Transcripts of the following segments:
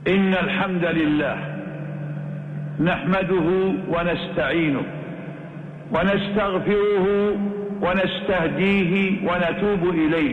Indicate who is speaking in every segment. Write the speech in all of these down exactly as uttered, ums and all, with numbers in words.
Speaker 1: إن الحمد لله نحمده ونستعينه ونستغفره ونستهديه ونتوب إليه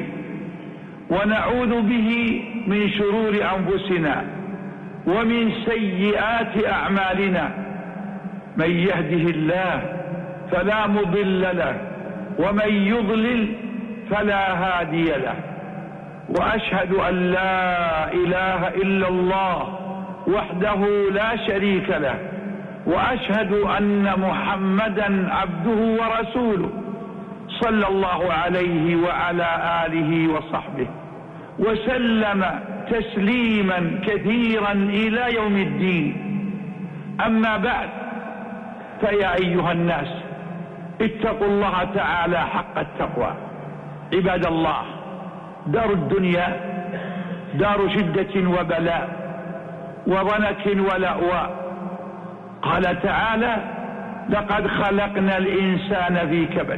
Speaker 1: ونعوذ به من شرور أنفسنا ومن سيئات أعمالنا. من يهده الله فلا مضل له ومن يضلل فلا هادي له، وأشهد أن لا إله إلا الله وحده لا شريك له، وأشهد أن محمدا عبده ورسوله صلى الله عليه وعلى آله وصحبه وسلم تسليما كثيرا إلى يوم الدين. أما بعد، فيا أيها الناس اتقوا الله تعالى حق التقوى. عباد الله، دار الدنيا دار شدة وبلاء وضنك ولأواء. قال تعالى: لقد خلقنا الإنسان في كبد.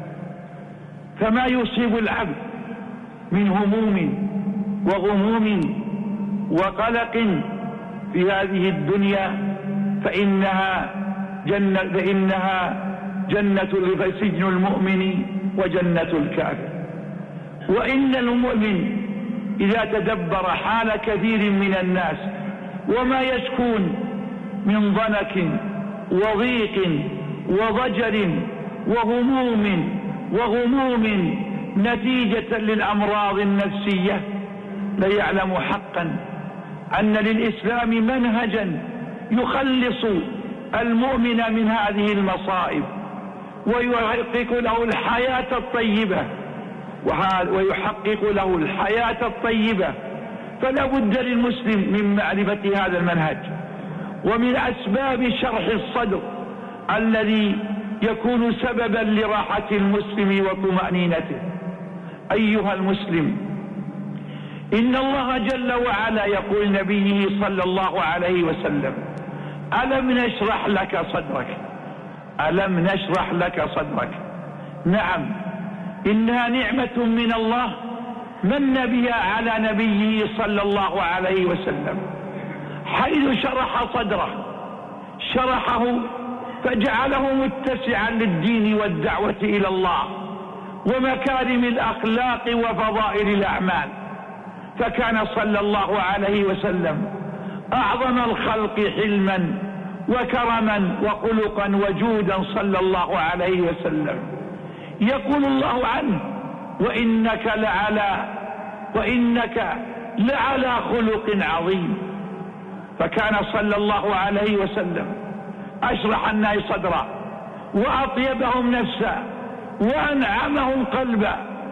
Speaker 1: فما يصيب العبد من هموم وغموم وقلق في هذه الدنيا فإنها جنة, فإنها جنة سجن المؤمن وجنة الكافر. وإن المؤمن إذا تدبر حال كثير من الناس وما يشكون من ضنك وضيق وضجر وهموم وغموم نتيجة للأمراض النفسية، ليعلم حقا أن للإسلام منهجا يخلص المؤمن من هذه المصائب ويحقق له الحياة الطيبة ويحقق له الحياة الطيبة. فلا بد للمسلم من معرفة هذا المنهج ومن أسباب شرح الصدر الذي يكون سببا لراحة المسلم وطمأنينته. أيها المسلم، إن الله جل وعلا يقول نبيه صلى الله عليه وسلم: ألم نشرح لك صدرك؟ ألم نشرح لك صدرك؟ نعم، إنها نعمة من الله من بها على نبيه صلى الله عليه وسلم، حيث شرح صدره، شرحه فجعله متسعا للدين والدعوة إلى الله ومكارم الأخلاق وفضائل الأعمال. فكان صلى الله عليه وسلم أعظم الخلق حلما وكرما وخلقا وجودا صلى الله عليه وسلم. يقول الله عنه: وإنك لعلى وإنك لعلى خلق عظيم. فكان صلى الله عليه وسلم أشرح الناس صدرا وأطيبهم نفسا وأنعمهم قلبا.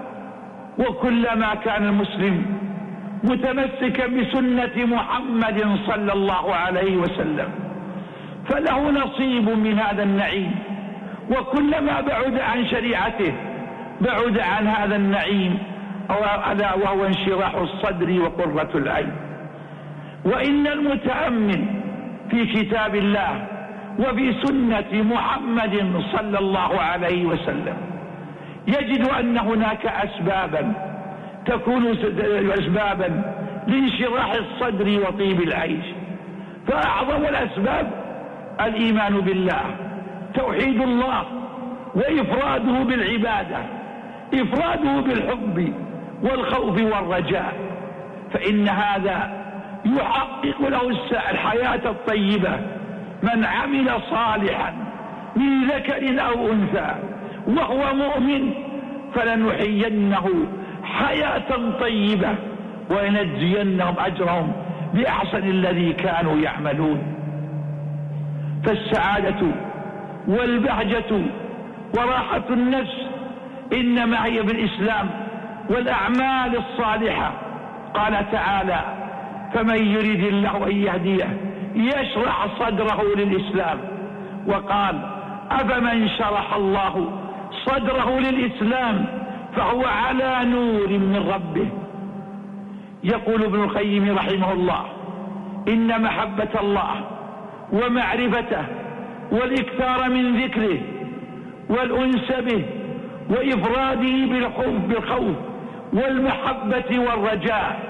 Speaker 1: وكلما كان المسلم متمسكا بسنة محمد صلى الله عليه وسلم فله نصيب من هذا النعيم، وكلما بعد عن شريعته بعد عن هذا النعيم ألا وهو انشراح الصدر وقرة العين. وإن المتأمل في كتاب الله وفي سنة محمد صلى الله عليه وسلم يجد أن هناك أسبابا تكون أسبابا لانشراح الصدر وطيب العيش. فأعظم الأسباب الإيمان بالله، توحيد الله وإفراده بالعبادة، إفراده بالحب والخوف والرجاء. فإن هذا يحقق له الحياة الطيبة. من عمل صالحا من ذكر أو أنثى وهو مؤمن فلنحيينه حياة طيبة ونجزينهم أجرهم بأحسن الذي كانوا يعملون. فالسعادة والبهجة وراحة النفس إنما هي بالإسلام والأعمال الصالحة. قال تعالى: فمن يريد الله أن يهديه يشرح صدره للإسلام. وقال: أفمن شرح الله صدره للإسلام فهو على نور من ربه. يقول ابن القيم رحمه الله: إن محبة الله ومعرفته والإكثار من ذكره والأنس به وإفراده بالخوف بالخوف والمحبة والرجاء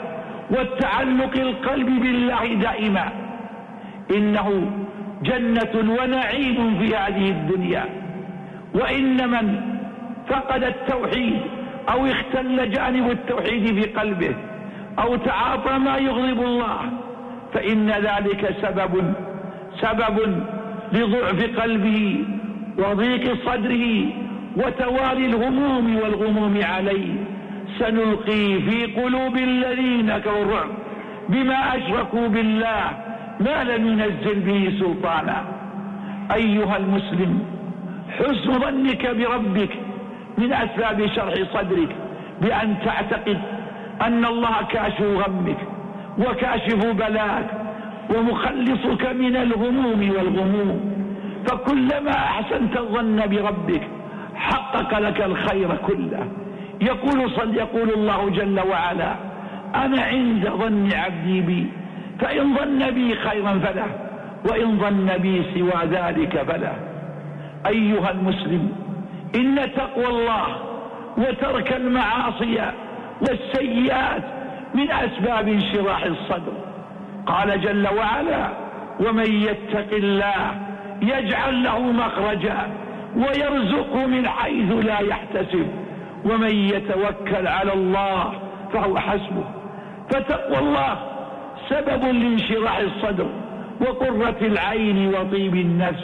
Speaker 1: والتعلق القلب بالله دائما. إنه جنة ونعيم في هذه الدنيا. وإن من فقد التوحيد أو اختل جانب التوحيد في قلبه أو تعاطى ما يغضب الله فإن ذلك سبب سبب لضعف قلبه وضيق صدره وتوالي الهموم والغموم عليه. سنلقي في قلوب الذين كفروا الرعب بما أشركوا بالله ما لم ينزل به سلطانا. أيها المسلم، حسن ظنك بربك من أسباب شرح صدرك بأن تعتقد أن الله كاشف غمك وكاشف بلاك ومخلصك من الغموم والغموم. فكلما أحسنت الظن بربك حقق لك الخير كله. يقول صل يقول الله جل وعلا: أنا عند ظن عبدي بي فإن ظن بي خيرا فله وإن ظن بي سوى ذلك فله. أيها المسلم، إن تقوى الله وترك المعاصي والسيئات من أسباب انشراح الصدر. قال جل وعلا: ومن يتق الله يجعل له مخرجا ويرزقه من حيث لا يحتسب ومن يتوكل على الله فهو حسبه. فتقوى الله سبب لانشراح الصدر وقرة العين وطيب النفس.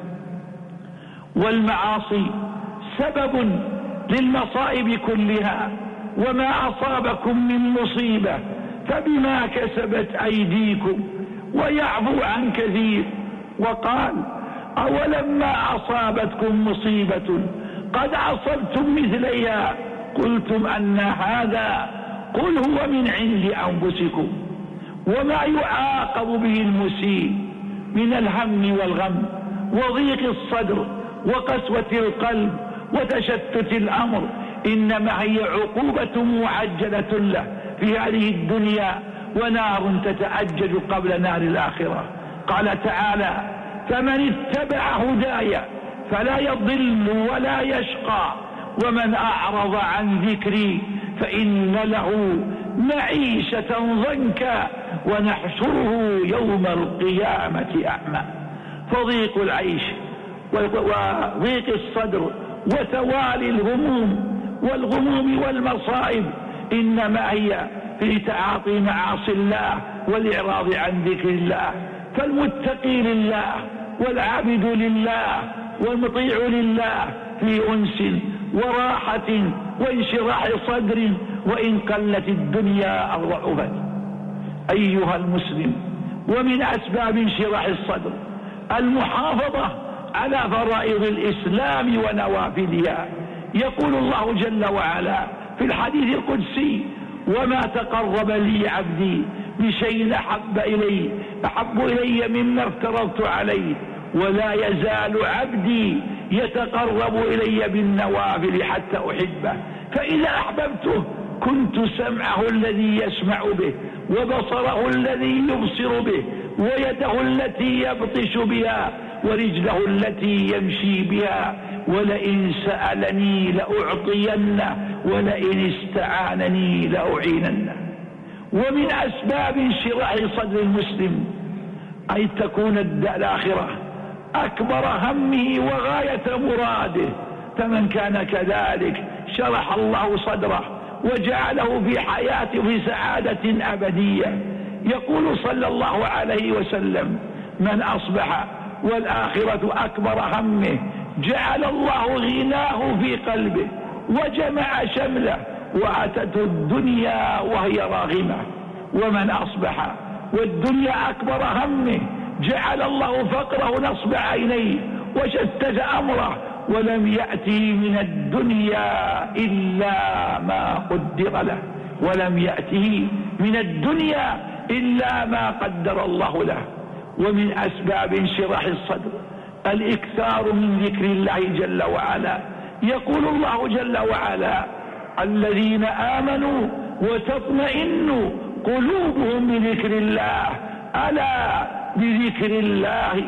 Speaker 1: والمعاصي سبب للمصائب كلها. وما أصابكم من مصيبة فبما كسبت أيديكم ويعفو عن كثير. وقال: أولما أصابتكم مصيبة قد أصبتم مثليها قلتم أن هذا قل هو من عند أنفسكم. وما يعاقب به المسيء من الهم والغم وضيق الصدر وقسوة القلب وتشتت الأمر إنما هي عقوبة معجلة له في هذه الدنيا ونار تتأجج قبل نار الآخرة. قال تعالى: فمن اتبع هداي فلا يضل ولا يشقى ومن أعرض عن ذكري فإن له معيشة ضنكا ونحشره يوم القيامة أعمى. فضيق العيش وضيق الصدر وتوالي الهموم والغموم والمصائب إنما هي في تعاطي معاصي الله والإعراض عن ذكر الله. فالمتقي لله والعابد لله والمطيع لله في أنس وراحة وانشراح صدر وإن قلت الدنيا أو ضعفت. أيها المسلم، ومن أسباب انشراح الصدر المحافظة على فرائض الإسلام ونوافلها. يقول الله جل وعلا في الحديث القدسي: وما تقرب لي عبدي بشيء أحب إلي أحب إلي مما افترضت عليه ولا يزال عبدي يتقرب إلي بالنوافل حتى أحبه فإذا أحببته كنت سمعه الذي يسمع به وبصره الذي يبصر به ويده التي يبطش بها ورجله التي يمشي بها ولئن سألني لأعطينه ولئن استعانني لأعيننه. ومن أسباب انشراح صدر المسلم أن تكون الآخرة أكبر همه وغاية مراده. فمن كان كذلك شرح الله صدره وجعله في حياته في سعادة أبدية. يقول صلى الله عليه وسلم: من أصبح والآخرة أكبر همه جعل الله غناه في قلبه وجمع شمله وأتته الدنيا وهي راغمة. ومن أصبح والدنيا أكبر همه جعل الله فقره نصب عينيه وشتت أمره ولم يأته من الدنيا إلا ما قدر له ولم يأته من الدنيا إلا ما قدر الله له. ومن أسباب انشراح الصدر الإكثار من ذكر الله جل وعلا. يقول الله جل وعلا: الذين آمنوا وتطمئن قلوبهم بذكر الله ألا بذكر الله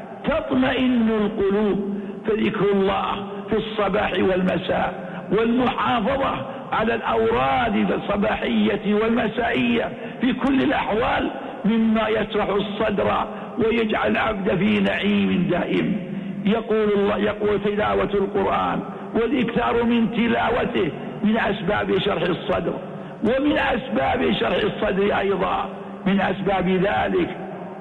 Speaker 1: تطمئن القلوب. فذكر الله في الصباح والمساء والمحافظة على الأوراد الصباحية والمسائية في كل الأحوال مما يشرح الصدر ويجعل العبد في نعيم دائم. يقول الله يقول تلاوة القرآن والإكثار من تلاوته من أسباب شرح الصدر. ومن أسباب شرح الصدر أيضا من أسباب ذلك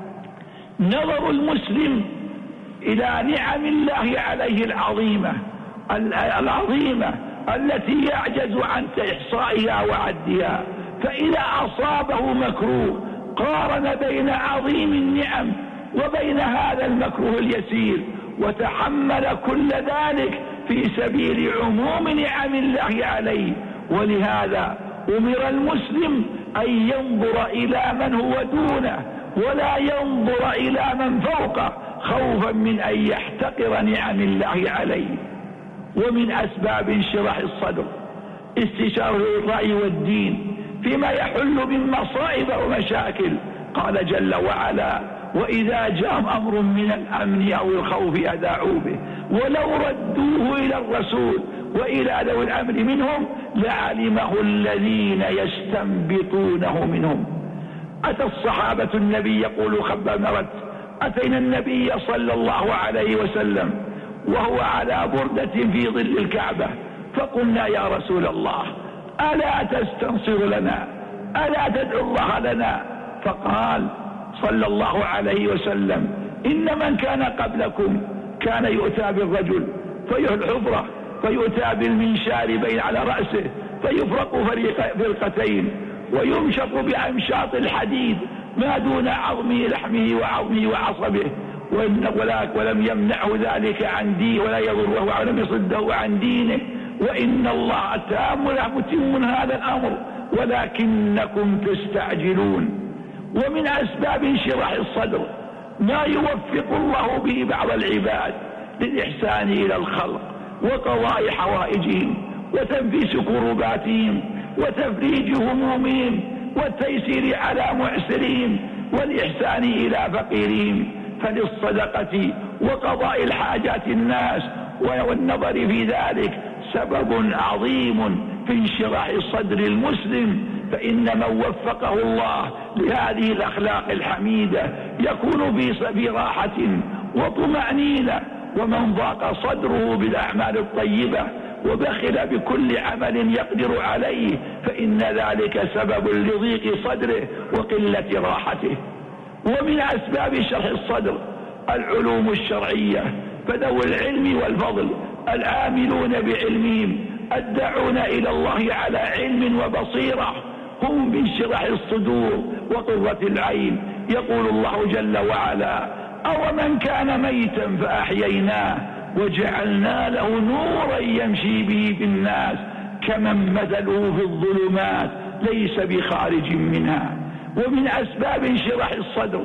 Speaker 1: نظر المسلم إلى نعم الله عليه العظيمة العظيمة التي يعجز عن إحصائها وعدها. فإذا أصابه مكروه قارن بين عظيم النعم وبين هذا المكروه اليسير وتحمل كل ذلك في سبيل عموم نعم الله عليه. ولهذا أمر المسلم أن ينظر إلى من هو دونه ولا ينظر إلى من فوقه خوفا من أن يحتقر نعم الله عليه. ومن أسباب انشراح الصدر استشارة الرأي والدين فيما يحل من مصائب ومشاكل. قال جل وعلا: وإذا جاءهم أمر من الأمن أو الخوف أذاعوا به ولو ردوه إلى الرسول وإلى ذوي الأمر منهم لعلمه الذين يستنبطونه منهم. أتى الصحابة النبي يقول خباب بن أرد: أتينا النبي صلى الله عليه وسلم وهو على بردة في ظل الكعبة فقلنا: يا رسول الله ألا تستنصر لنا؟ ألا تدعو الله لنا؟ فقال صلى الله عليه وسلم: إن من كان قبلكم كان يؤتى بالرجل فيه الحفرة فيؤتى بالمنشار بين على رأسه فيفرق فرقتين ويمشط بأمشاط الحديد ما دون عظمه لحمه وعظمه وعصبه ولم يمنعه ذلك عن دينه ولا يضره ولم يصده عن دينه وإن الله تام متم هذا الأمر ولكنكم تستعجلون. ومن أسباب انشراح الصدر ما يوفق الله به بعض العباد للإحسان إلى الخلق وقضاء حوائجهم وتنفيس كرباتهم وتفريج همومهم والتيسير على معسرين والإحسان إلى فقيرهم. فللصدقة وقضاء الحاجات الناس والنظر في ذلك سبب عظيم في انشراح صدر المسلم. فإن من وفقه الله لهذه الأخلاق الحميدة يكون في راحة وطمأنينة. ومن ضاق صدره بالأعمال الطيبة وبخل بكل عمل يقدر عليه فإن ذلك سبب لضيق صدره وقلة راحته. ومن أسباب شرح الصدر العلوم الشرعية. فذوي العلم والفضل العاملون بعلمهم الداعون إلى الله على علم وبصيرة هم بانشراح الصدور وقرة العين. يقول الله جل وعلا: أو من كان ميتا فأحييناه وجعلنا له نورا يمشي به في الناس كمن مثله في الظلمات ليس بخارج منها. ومن أسباب انشراح الصدر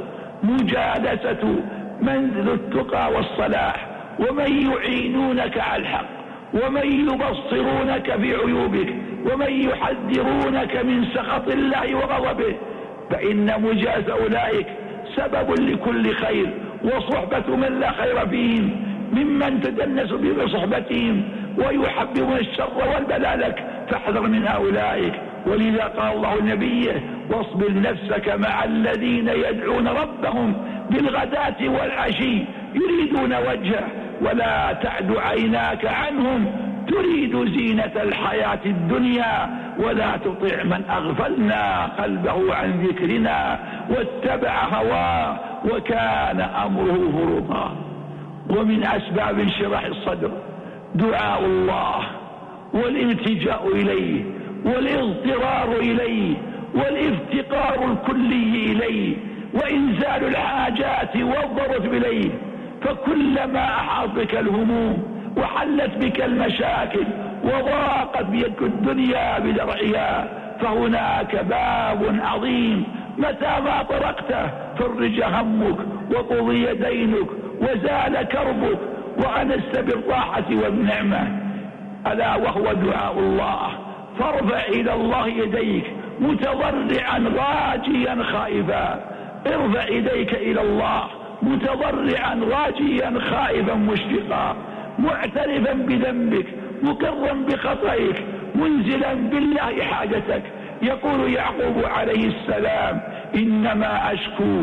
Speaker 1: مجالسة من ذو التقى والصلاح ومن يعينونك على الحق ومن يبصرونك بعيوبك ومن يحذرونك من سخط الله وغضبه. فإن مجاز أولئك سبب لكل خير وصحبة من لا خير فيهم ممن تدنس بصحبتهم ويحبون الشر والبلاء لك فاحذر من أولئك. ولذا قال الله لنبيه: واصبر نفسك مع الذين يدعون ربهم بالغداة والعشي يريدون وجهه ولا تعد عيناك عنهم تريد زينة الحياة الدنيا ولا تطع من أغفلنا قلبه عن ذكرنا واتبع هواه وكان أمره فرطا. ومن أسباب انشراح الصدر دعاء الله والالتجاء إليه والاضطرار إليه والافتقار الكلي إليه وإنزال الحاجات والضرر إليه. فكلما أحاط بك الهموم وحلت بك المشاكل وضاقت بك الدنيا بدرعها فهناك باب عظيم متى ما طرقته فرج همك وقضي دينك وزال كربك وأنست بالراحة والنعمة، ألا وهو دعاء الله. فارفع إلى الله يديك متضرعا راجيا خائفا. ارفع يديك إلى الله متضرعا راجيا خائفا مشفقا معترفا بذنبك مقرا بخطئك منزلا بالله حاجتك. يقول يعقوب عليه السلام: إنما أشكو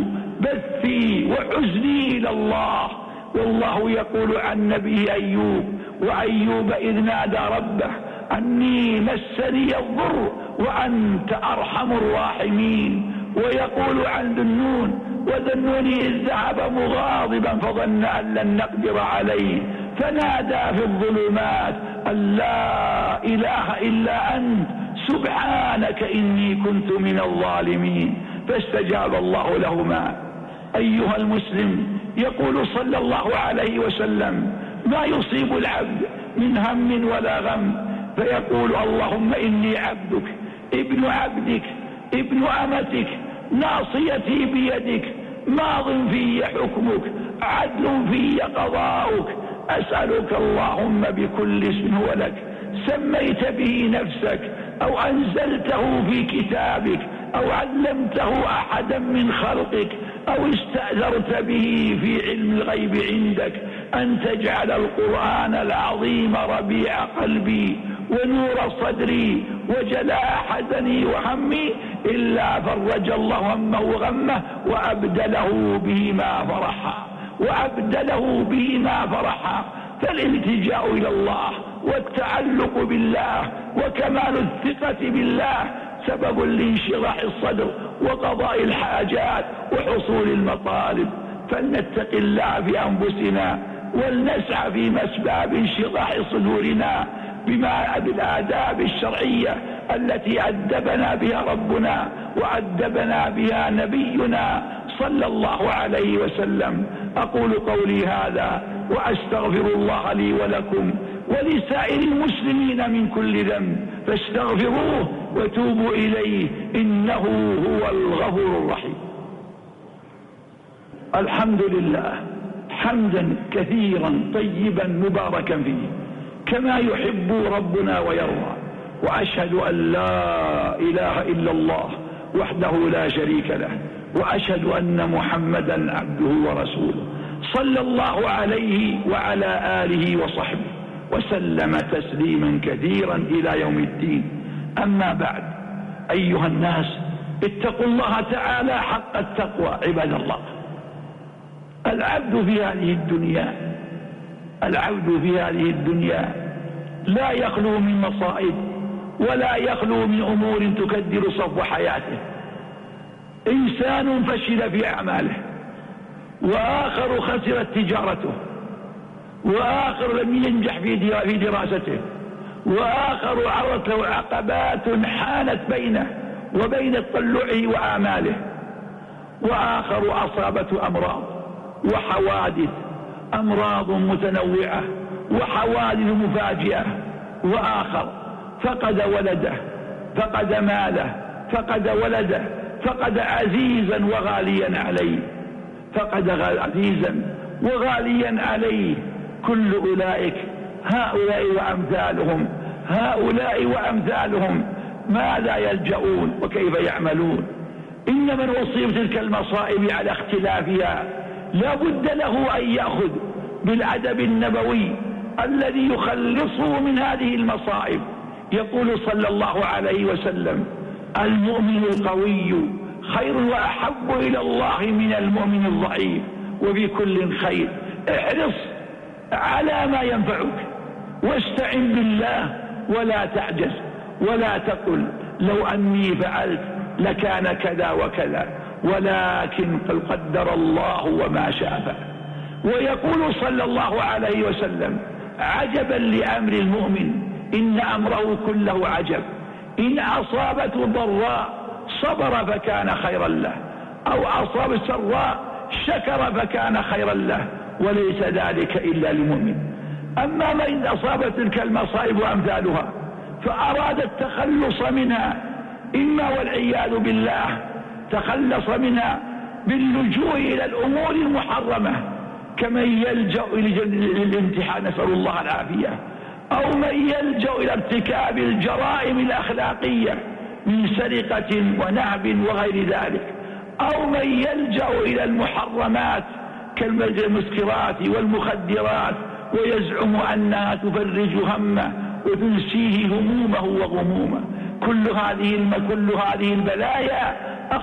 Speaker 1: بثي وحزني إلى الله. والله يقول عن نبيه أيوب: وأيوب إذ نادى ربه أني مسني الضر وأنت أرحم الراحمين. ويقول عن ذي النون: وذا النون إذ ذهب مغاضبا فظن أن لن نقدر عليه فنادى في الظلمات أن لا إله إلا أنت سبحانك إني كنت من الظالمين فاستجاب الله لهما. أيها المسلم، يقول صلى الله عليه وسلم: ما يصيب العبد من هم ولا غم فيقول: اللهم إني عبدك ابن عبدك ابن أمتك ناصيتي بيدك ماض في حكمك عدل في قضاؤك أسألك اللهم بكل اسم هو لك سميت به نفسك أو أنزلته في كتابك أو علمته أحدا من خلقك أو استأثرت به في علم الغيب عندك أن تجعل القرآن العظيم ربيع قلبي ونور صدري وجلاء حزني وهمي إلا فرج الله همه وغمه وأبدله بهما فرحا وأبدله بهما فرحا. فالالتجاء إلى الله والتعلق بالله وكمال الثقة بالله سبب لانشراح الصدر وقضاء الحاجات وحصول المطالب. فلنتق الله في أنفسنا ولنسعى في مسباب انشراح صدورنا بما بالآداب الشرعية التي أدبنا بها ربنا وأدبنا بها نبينا صلى الله عليه وسلم. أقول قولي هذا وأستغفر الله لي ولكم ولسائر المسلمين من كل ذنب فاستغفروه وتوبوا إليه إنه هو الغفور الرحيم. الحمد لله حمدا كثيرا طيبا مباركا فيه كما يحب ربنا ويرضى. وأشهد أن لا إله إلا الله وحده لا شريك له وأشهد أن محمدا عبده ورسوله صلى الله عليه وعلى آله وصحبه وسلم تسليما كثيرا إلى يوم الدين. أما بعد، أيها الناس، اتقوا الله تعالى حق التقوى عباد الله. العبد في هذه الدنيا العبد في هذه الدنيا لا يخلو من مصائب ولا يخلو من أمور تكدر صفو حياته. إنسان فشل في أعماله، وآخر خسرت تجارته، وآخر لم ينجح في دراسته، وآخر عرضته عقبات حانت بينه وبين تطلعه وآماله، وآخر أصابته أمراض وحوادث أمراض متنوعة وحوادث مفاجئة، وآخر فقد ولده فقد ماله فقد ولده فقد عزيزا وغاليا عليه فقد عزيزا وغاليا عليه. كل أولئك هؤلاء وأمثالهم هؤلاء وأمثالهم ماذا يلجؤون وكيف يعملون؟ إن من أصيب تلك المصائب على اختلافها لا بد له أن يأخذ بالأدب النبوي الذي يخلصه من هذه المصائب. يقول صلى الله عليه وسلم: المؤمن القوي خير وأحب إلى الله من المؤمن الضعيف وفي كل خير. احرص على ما ينفعك واستعن بالله ولا تعجز ولا تقل لو أني فعلت لكان كذا وكذا، ولكن قد قدر الله وما شاء فعل. ويقول صلى الله عليه وسلم: عجبا لأمر المؤمن إن أمره كله عجب، إن أصابته ضراء صبر فكان خيرا له، أو أصاب سراء شكر فكان خيرا له، وليس ذلك إلا للمؤمن. أما من أصابت تلك المصائب وأمثالها فأراد التخلص منها، إما والعياذ بالله تخلص منها باللجوء إلى الأمور المحرمة كمن يلجأ إلى الامتحان نسأل الله العافية، أو من يلجأ إلى ارتكاب الجرائم الأخلاقية من سرقة ونهب وغير ذلك، أو من يلجأ إلى المحرمات كالمسكرات والمخدرات ويزعم أنها تفرج همه وتنسيه همومه وغمومه. كل هذه كل هذه البلايا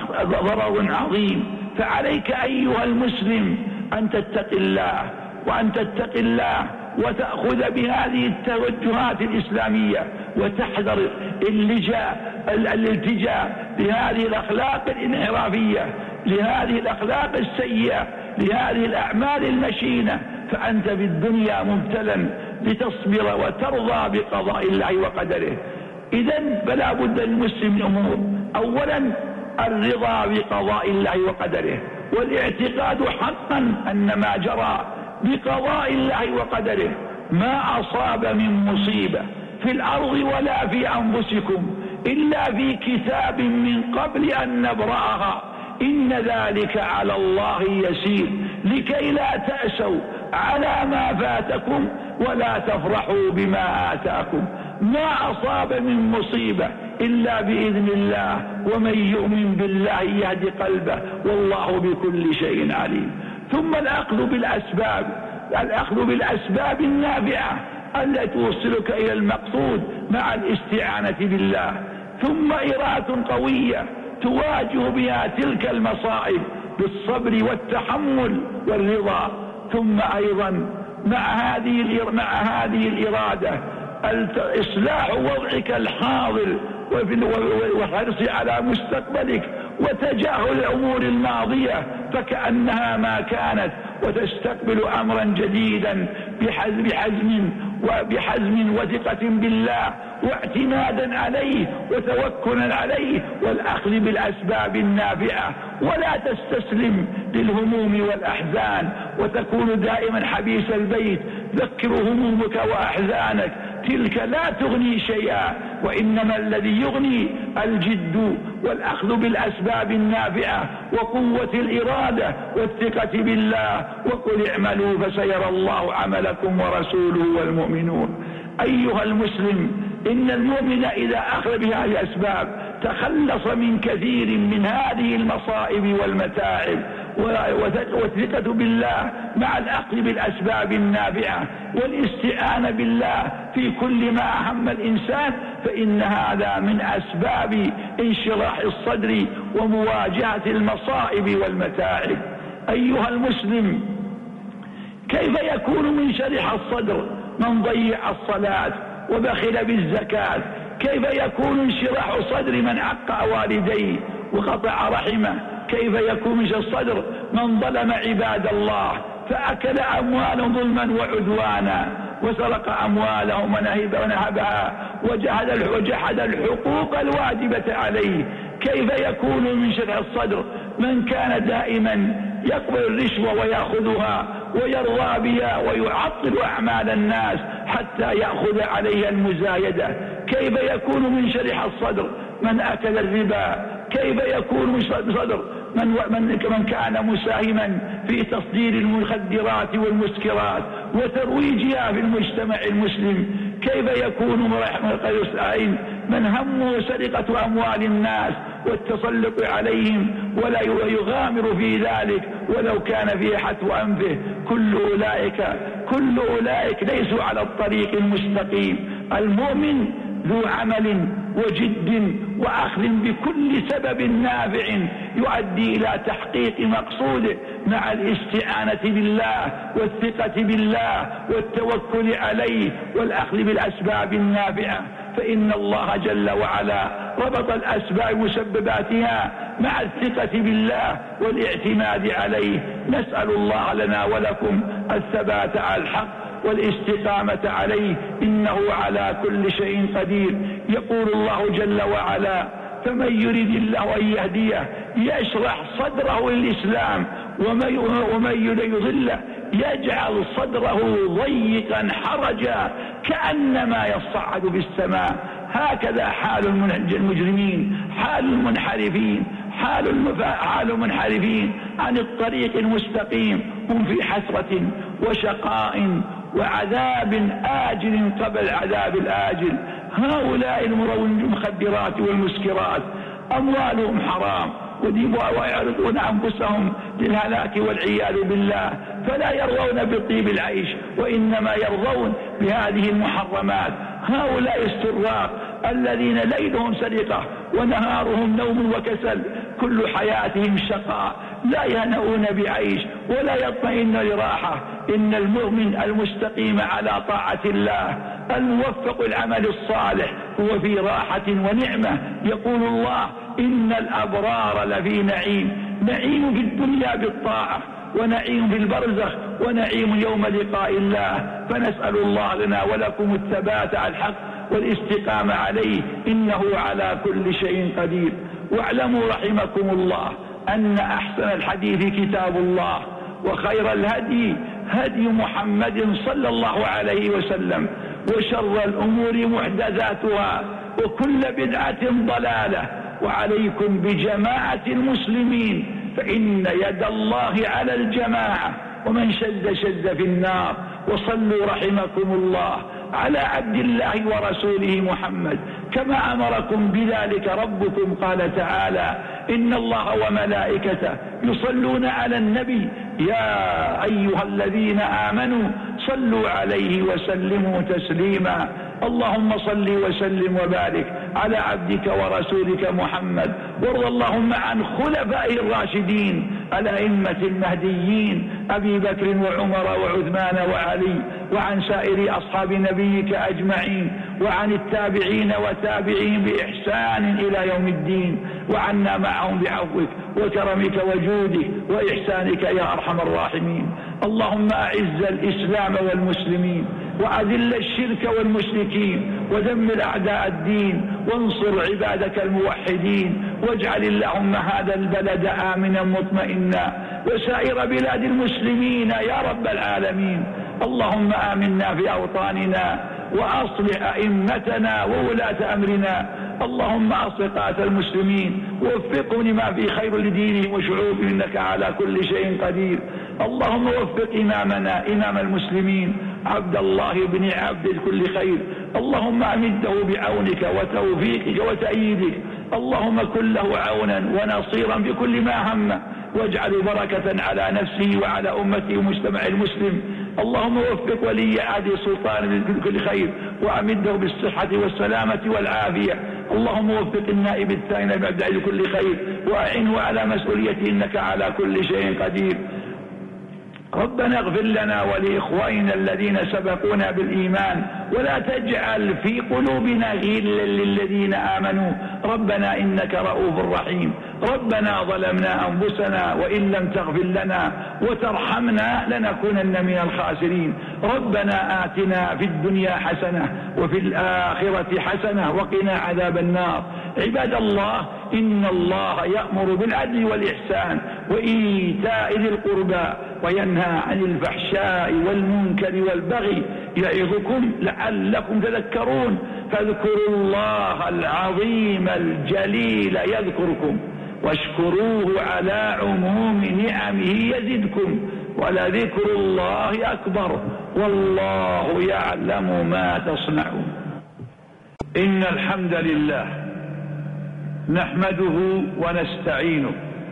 Speaker 1: ضرر عظيم. فعليك أيها المسلم أن تتقي الله، وأن تتقي الله وتأخذ بهذه التوجهات الإسلامية، وتحذر اللجاء الالتجاء لهذه الأخلاق الانحرافية، لهذه الأخلاق السيئة، لهذه الأعمال المشينة. فأنت في الدنيا مبتلى لتصبر وترضى بقضاء الله وقدره. إذن فلا بد للمسلم من أمور: أولا الرضا بقضاء الله وقدره، والاعتقاد حقا أن ما جرى بقضاء الله وقدره ما أصاب من مصيبة في الأرض ولا في أنفسكم إلا في كتاب من قبل أن نبرأها، إن ذلك على الله يسير، لكي لا تأسوا على ما فاتكم ولا تفرحوا بما آتاكم. ما أصاب من مصيبة إلا بإذن الله، ومن يؤمن بالله يهدي قلبه، والله بكل شيء عليم. ثم الأخذ بالأسباب، الأخذ بالأسباب النافعة التي توصلك إلى المقصود مع الاستعانة بالله. ثم إرادة قوية تواجه بها تلك المصائب بالصبر والتحمل والرضا. ثم أيضا مع هذه مع هذه الإرادة إصلاح وضعك الحاضر والحرص على مستقبلك، وتجاهل الأمور الماضية فكأنها ما كانت، وتستقبل أمرا جديدا بحزم وبحزم وثقة بالله واعتمادا عليه وتوكلا عليه والأخذ بالأسباب النافعة. ولا تستسلم للهموم والأحزان وتكون دائما حبيس البيت. ذكر همومك وأحزانك، تلك لا تغني شيئا، وإنما الذي يغني الجد والأخذ بالأسباب النافعة وقوة الإرادة والثقة بالله. وقل اعملوا فسيرى الله عملكم ورسوله والمؤمنون. أيها المسلم، إن المؤمن إذا أخذ بهذه الأسباب تخلص من كثير من هذه المصائب والمتاعب، والثقة بالله مع الأخذ بالأسباب النافعة والاستعانة بالله في كل ما أهم الإنسان، فإن هذا من أسباب انشراح الصدر ومواجهة المصائب والمتاعب. أيها المسلم، كيف يكون منشرح الصدر من ضيع الصلاة وبخل بالزكاة؟ كيف يكون انشراح صدر من عق والديه وقطع رحمه؟ كيف يكون منشرح الصدر من ظلم عباد الله فأكل أموالهم ظلما وعدوانا وسرق أموالهم ونهبها وجحد الحقوق الواجبة عليه؟ كيف يكون منشرح الصدر من كان دائما يقبل الرشوة ويأخذها ويرضى بها ويعطل أعمال الناس حتى يأخذ عليها المزايدة؟ كيف يكون منشرح الصدر من أكل الربا؟ كيف يكون منشرح الصدر من, من, من كان مساهما في تصدير المخدرات والمسكرات وترويجها في المجتمع المسلم؟ كيف يكون من همه سرقة أموال الناس والتسلط عليهم ولا يغامر في ذلك ولو كان في حتو أنفه؟ كل أولئك كل أولئك ليسوا على الطريق المستقيم. المؤمن ذو عمل وجد وأخذ بكل سبب نافع يؤدي إلى تحقيق مقصوده مع الاستعانة بالله والثقة بالله والتوكل عليه والأخذ بالأسباب النافعة. فإن الله جل وعلا ربط الأسباب مسبباتها مع الثقة بالله والاعتماد عليه. نسأل الله لنا ولكم الثبات على الحق والاستقامة عليه، إنه على كل شيء قدير. يقول الله جل وعلا: فمن يريد الله أن يهديه يشرح صدره للإسلام ومن يضله يجعل صدره ضيقا حرجا كأنما يصعد في السماء. هكذا حال المجرمين، حال المنحرفين، حال المنحرفين عن الطريق المستقيم. هم في حسرة وشقاء وعذاب آجل قبل عذاب الآجل. هؤلاء المروجون المخدرات والمسكرات أموالهم حرام ويعرضون أنفسهم للهلاك والعياذ بالله، فلا يرضون بطيب العيش وإنما يرضون بهذه المحرمات. هؤلاء السراق الذين ليلهم سرقة ونهارهم نوم وكسل، كل حياتهم شقاء، لا يهنؤون بعيش ولا يطمئن لراحة. إن المؤمن المستقيم على طاعة الله الموفق العمل الصالح هو في راحة ونعمة. يقول الله: إن الأبرار لفي نعيم، نعيم في الدنيا بالطاعة، ونعيم في البرزخ، ونعيم يوم لقاء الله. فنسأل الله لنا ولكم الثبات على الحق والاستقامة عليه، إنه على كل شيء قدير. واعلموا رحمكم الله أن أحسن الحديث كتاب الله، وخير الهدي هدي محمد صلى الله عليه وسلم، وشر الأمور محدثاتها، وكل بدعة ضلالة. وعليكم بجماعة المسلمين، فإن يد الله على الجماعة، ومن شد شد في النار. وصلوا رحمكم الله على عبد الله ورسوله محمد كما أمركم بذلك ربكم. قال تعالى: إن الله وملائكته يصلون على النبي يا أيها الذين آمنوا صلوا عليه وسلموا تسليما. اللهم صل وسلم وبارك على عبدك ورسولك محمد، وارض اللهم عن خلفائه الراشدين الأئمة المهديين أبي بكر وعمر وعثمان وعلي، وعن سائر أصحاب نبيك أجمعين، وعن التابعين وتابعين بإحسان إلى يوم الدين، وعنا معهم بعفوك وكرمك وجودك وإحسانك يا أرحم الراحمين. اللهم أعز الإسلام والمسلمين، وأذل الشرك والمشركين، ودمر أعداء الدين، وانصر عبادك الموحدين. واجعل اللهم هذا البلد آمنا مطمئنا، وسائر بلاد المسلمين يا رب العالمين. اللهم آمنا في أوطاننا، وأصلح أئمتنا وولاة أمرنا. اللهم أصلح قادة المسلمين، ووفقهم لما في خير لدينهم وشعوبهم، إنك على كل شيء قدير. اللهم وفق إمامنا إمام المسلمين عبد الله بن عبد كل خير. اللهم أمده بعونك وتوفيقك وتأييدك. اللهم كن له عونا ونصيرا بكل ما همه، واجعل بركة على نفسه وعلى أمته ومجتمع المسلم. اللهم وفق ولي عهد السلطان بكل خير، وأمده بالصحة والسلامة والعافية. اللهم وفق النائب الثاني بعد كل خير، وأعنه على مسؤوليته، إنك على كل شيء قدير. ربنا اغفر لنا ولإخواننا الذين سبقونا بالإيمان، ولا تجعل في قلوبنا غلا للذين آمنوا. ربنا إنك رؤوف رحيم. ربنا ظلمنا أنفسنا، وإن لم تغفر لنا وترحمنا لنكونن من الخاسرين. ربنا آتنا في الدنيا حسنة وفي الآخرة حسنة وقنا عذاب النار. عباد الله، إن الله يأمر بالعدل والإحسان وإيتاء ذي القربى، وينهى عن الفحشاء والمنكر والبغي، يعظكم لعلكم تذكرون. فاذكروا الله العظيم الجليل يذكركم، واشكروه على عموم نعمه يزدكم، ولذكر الله أكبر، والله يعلم ما تصنعون. إن الحمد لله نحمده ونستعينه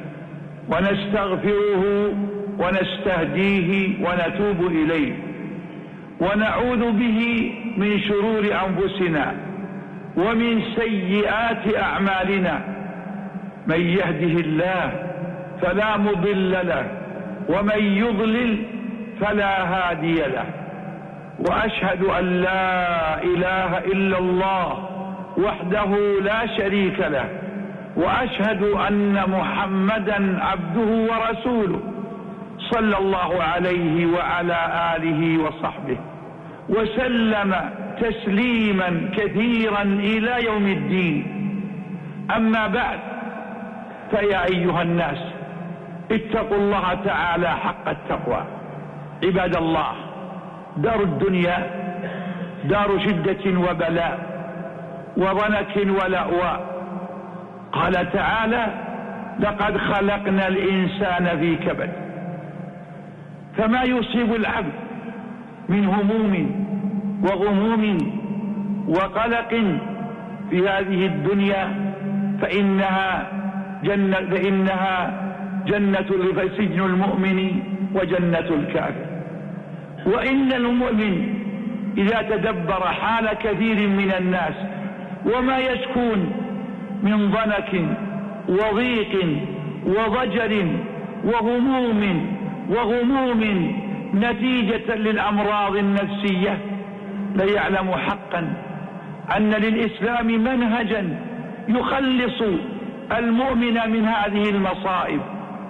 Speaker 1: ونستغفره ونستهديه ونتوب إليه، ونعوذ به من شرور أنفسنا ومن سيئات أعمالنا. من يهده الله فلا مضل له، ومن يضلل فلا هادي له. وأشهد أن لا إله إلا الله وحده لا شريك له، وأشهد أن محمدا عبده ورسوله صلى الله عليه وعلى آله وصحبه وسلم تسليما كثيرا إلى يوم الدين. أما بعد، فيا أيها الناس اتقوا الله تعالى حق التقوى. عباد الله، دار الدنيا دار شدة وبلاء وضنك ولأواء. قال تعالى: لقد خلقنا الإنسان في كبد. فما يصيب العبد من هموم وغموم وقلق في هذه الدنيا فإنها جنة, فإنها جنة سجن المؤمن وجنة الكافر. وإن المؤمن إذا تدبر حال كثير من الناس وما يشكون من ضنك وضيق وضجر وهموم وغموم نتيجة للأمراض النفسية، ليعلم حقا أن للإسلام منهجا يخلص المؤمن من هذه المصائب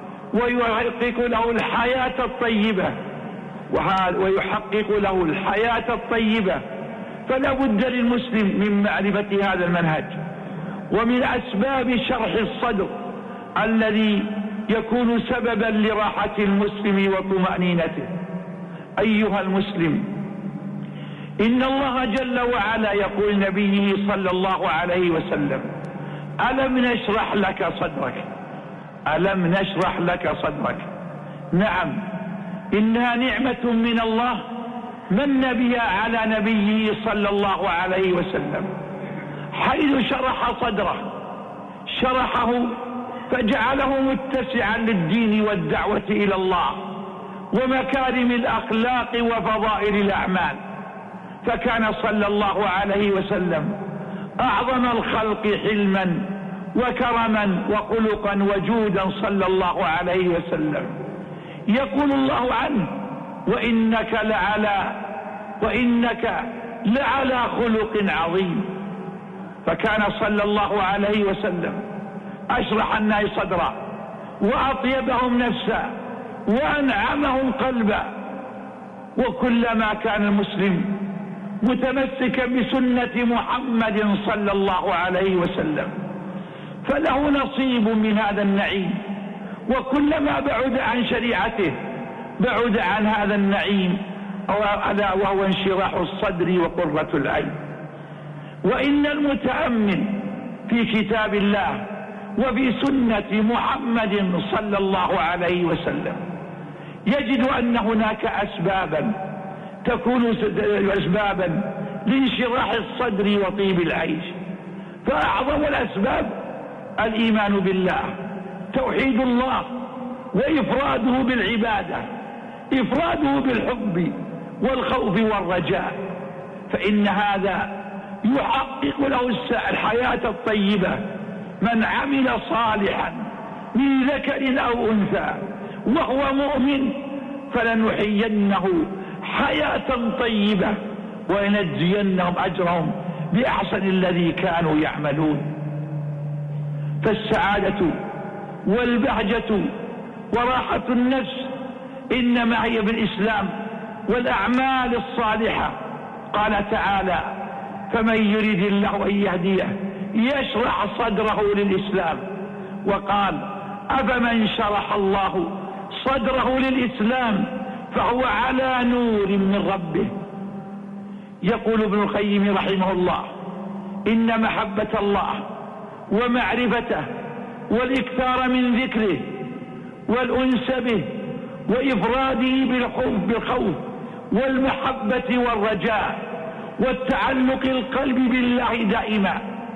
Speaker 1: ويحقق له الحياة الطيبة ويحقق له الحياة الطيبة فلا بد للمسلم من معرفة هذا المنهج. ومن أسباب شرح الصدر الذي يكون سببا لراحة المسلم وطمأنينته، أيها المسلم، إن الله جل وعلا يقول لنبيه صلى الله عليه وسلم: ألم نشرح لك صدرك؟ ألم نشرح لك صدرك؟ نعم، إنها نعمة من الله من بها على نبيه صلى الله عليه وسلم، حيث شرح صدره، شرحه فجعله متسعا للدين والدعوة إلى الله ومكارم الأخلاق وفضائل الأعمال، فكان صلى الله عليه وسلم أعظم الخلق حلما وكرما وخلقا وجودا صلى الله عليه وسلم. يقول الله عنه: وإنك لعلى وإنك لعلى خلق عظيم. فكان صلى الله عليه وسلم أشرح الناس صدرا وأطيبهم نفسا وأنعمهم قلبا. وكلما كان المسلم متمسكا بسنة محمد صلى الله عليه وسلم فله نصيب من هذا النعيم، وكلما بعد عن شريعته بعد عن هذا النعيم ألا وهو انشراح الصدر وقرة العين. وإن المتأمل في كتاب الله وفي سنة محمد صلى الله عليه وسلم يجد أن هناك أسبابا تكون أسبابا لانشراح الصدر وطيب العيش. فأعظم الأسباب الإيمان بالله، توحيد الله وإفراده بالعبادة، إفراده بالحب والخوف والرجاء، فإن هذا يحقق له الحياة الطيبة. من عمل صالحا من ذكر أو أنثى وهو مؤمن فلنحيينه حياة طيبة ولنجزينهم أجرهم بأحسن الذي كانوا يعملون. فالسعادة والبهجة وراحة النفس إنما هي بالإسلام والأعمال الصالحة. قال تعالى: فمن يريد الله أن يهديه يشرح صدره للإسلام. وقال: أفمن شرح الله صدره للإسلام فهو على نور من ربه. يقول ابن القيم رحمه الله: إن محبة الله ومعرفته والإكثار من ذكره والأنس به وإفراده بالخوف والمحبة والرجاء والتعلق القلب بالله دائما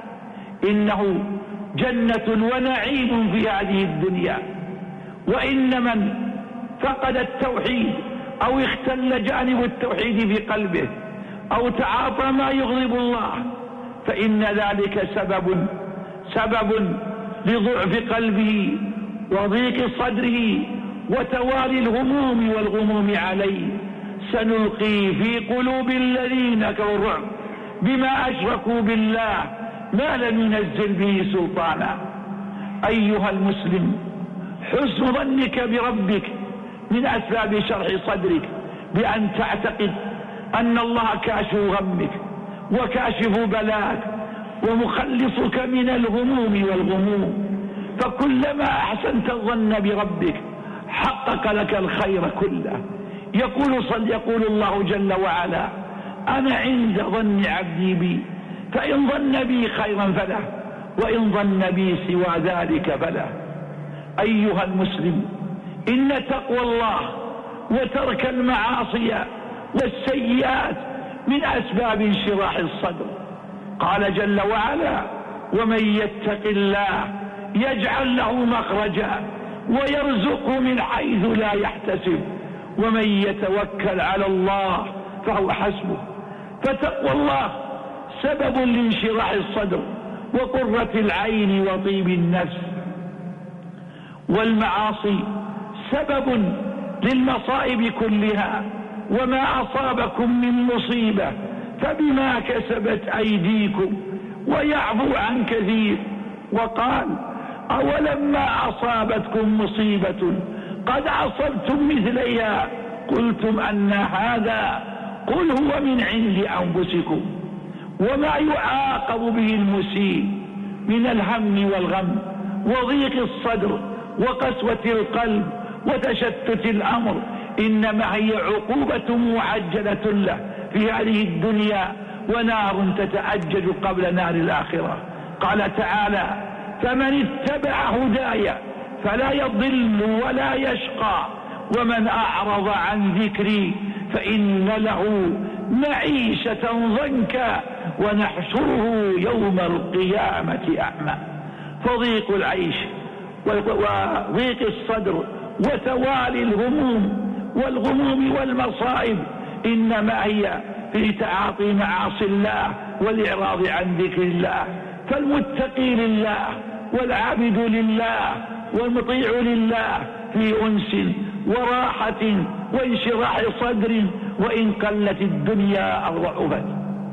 Speaker 1: إنه جنة ونعيم في هذه الدنيا. وإن من فقد التوحيد أو اختل جانب التوحيد في قلبه أو تعاطى ما يغضب الله فإن ذلك سبب سبب لضعف قلبه وضيق صدره وتوالي الهموم والغموم عليه. سنلقي في قلوب الذين كفروا الرعب بما أشركوا بالله ما لم ينزل به سلطانا. أيها المسلم، حسن ظنك بربك من أسباب شرح صدرك بأن تعتقد أن الله كاشف غمك وكاشف بلاك ومخلصك من الهموم والغموم. فكلما أحسنت الظن بربك حقق لك الخير كله. يقول صل يقول الله جل وعلا: أنا عند ظن عبدي بي فإن ظن بي خيرا فله وإن ظن بي سوى ذلك فله. أيها المسلم، إن تقوى الله وترك المعاصي والسيئات من أسباب انشراح الصدر. قال جل وعلا: ومن يتق الله يجعل له مخرجا ويرزقه من حيث لا يحتسب ومن يتوكل على الله فهو حسبه. فتقوى الله سبب لانشراح الصدر وقرة العين وطيب النفس، والمعاصي سبب للمصائب كلها، وما أصابكم من مصيبة فبما كسبت أيديكم ويعفو عن كثير. وقال أولما أصابتكم مصيبة قد عصبتم مثليها قلتم أن هذا قل هو من عند أنفسكم. وما يعاقب به المسيء من الهم والغم وضيق الصدر وقسوة القلب وتشتت الأمر إنما هي عقوبة معجلة له في هذه الدنيا ونار تتأجج قبل نار الآخرة. قال تعالى فمن اتبع هداي فلا يضل ولا يشقى ومن أعرض عن ذكري فإن له معيشة ضنكا ونحشره يوم القيامة أعمى. فضيق العيش وضيق الصدر وتوالي الهموم والغموم والمصائب إنما هي في تعاطي معاصي الله والإعراض عن ذكر الله. فالمتقي لله والعابد لله والمطيع لله في أنس وراحة وانشراح صدر وإن قلت الدنيا أو ضعفت.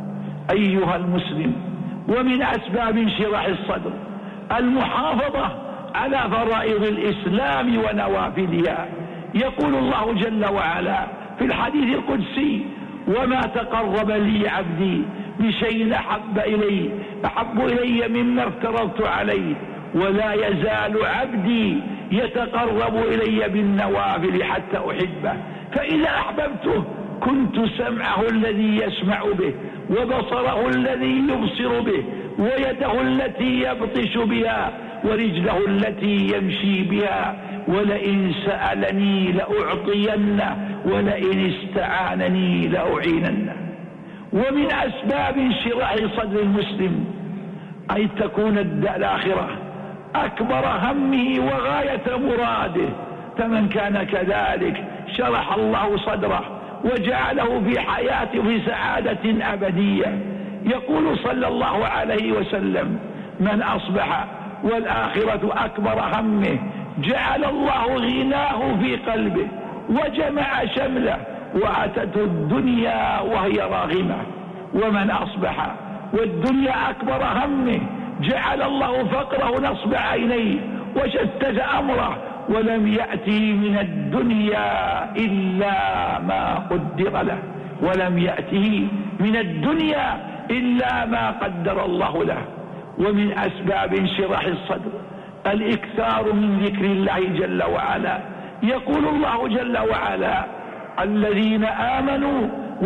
Speaker 1: أيها المسلم، ومن أسباب انشراح الصدر المحافظة على فرائض الإسلام ونوافلها. يقول الله جل وعلا في الحديث القدسي وما تقرب لي عبدي بشيء أحب إلي أحب إلي مما افترضت عليه ولا يزال عبدي يتقرب إلي بالنوافل حتى أحبه فإذا أحببته كنت سمعه الذي يسمع به وبصره الذي يبصر به ويده التي يبطش بها ورجله التي يمشي بها ولئن سألني لأعطينه ولئن استعانني لأعيننه. ومن أسباب انشراح صدر المسلم أن تكون الآخرة أكبر همه وغاية مراده، فمن كان كذلك شرح الله صدره وجعله في حياته في سعادة أبدية. يقول صلى الله عليه وسلم من أصبح والآخرة أكبر همه جعل الله غناه في قلبه وجمع شمله وأتته الدنيا وهي راغمة. ومن أصبح والدنيا أكبر همه جعل الله فقره نصب عينيه وشتت أمره ولم يأته من الدنيا إلا ما قدر له ولم يأته من الدنيا إلا ما قدر الله له. ومن أسباب انشراح الصدر الإكثار من ذكر الله جل وعلا. يقول الله جل وعلا الذين آمنوا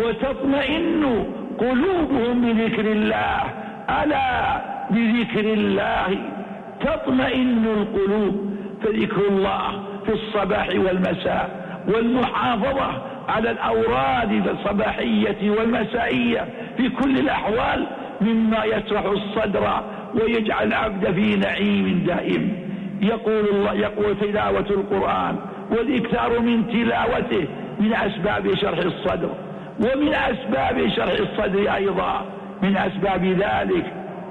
Speaker 1: وتطمئن قلوبهم بذكر الله ألا بذكر الله تطمئن القلوب. فذكر الله في الصباح والمساء والمحافظة على الأوراد الصباحية والمسائية في كل الأحوال مما يشرح الصدر ويجعل العبد في نعيم دائم. يقول الله يقول تلاوة القرآن والإكثار من تلاوته من أسباب شرح الصدر. ومن أسباب شرح الصدر أيضا من أسباب ذلك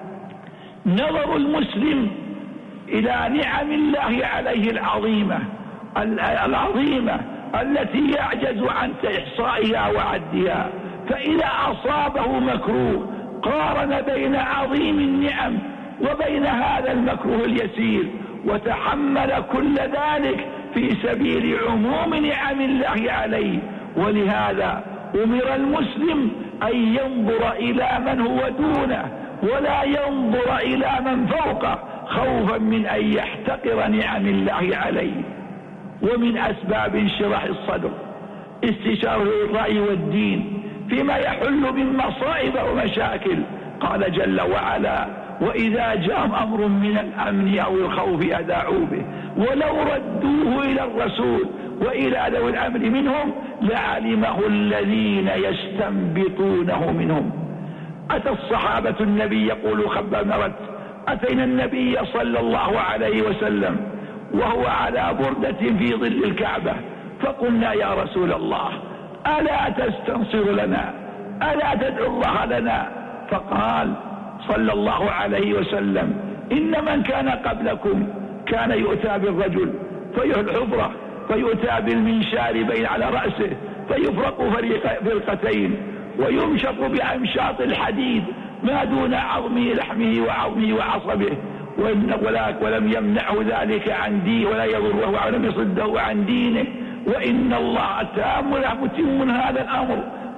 Speaker 1: نظر المسلم إلى نعم الله عليه العظيمة العظيمة التي يعجز عن إحصائها وعدها. فإذا أصابه مكروه قارن بين عظيم النعم وبين هذا المكروه اليسير وتحمل كل ذلك في سبيل عموم نعم الله عليه. ولهذا أمر المسلم أن ينظر إلى من هو دونه ولا ينظر إلى من فوقه خوفا من أن يحتقر نعم الله عليه. ومن أسباب انشراح الصدر استشارة الرأي والدين فيما يحل من مصائب ومشاكل. قال جل وعلا وإذا جاءهم أمر من الأمن أو الخوف أذاعوا به ولو ردوه إلى الرسول وإلى ذوي الأمر منهم لعلمه الذين يستنبطونه منهم. أتى الصحابة النبي يقول خباب مرت أتينا النبي صلى الله عليه وسلم وهو على بردة في ظل الكعبة فقلنا يا رسول الله ألا تستنصر لنا ألا تدعو الله لنا؟ فقال صلى الله عليه وسلم إن من كان قبلكم كان يؤتى بالرجل فيحفره فيؤتى بالمنشار بين على رأسه فيفرق فرقتين ويمشط بأمشاط الحديد ما دون عظمه لحمه وعظمه وعصبه، ولم يمنعه ذلك عن دينه ولا يضره ولم يصده عن دينه، وإن الله تام متم هذا الأمر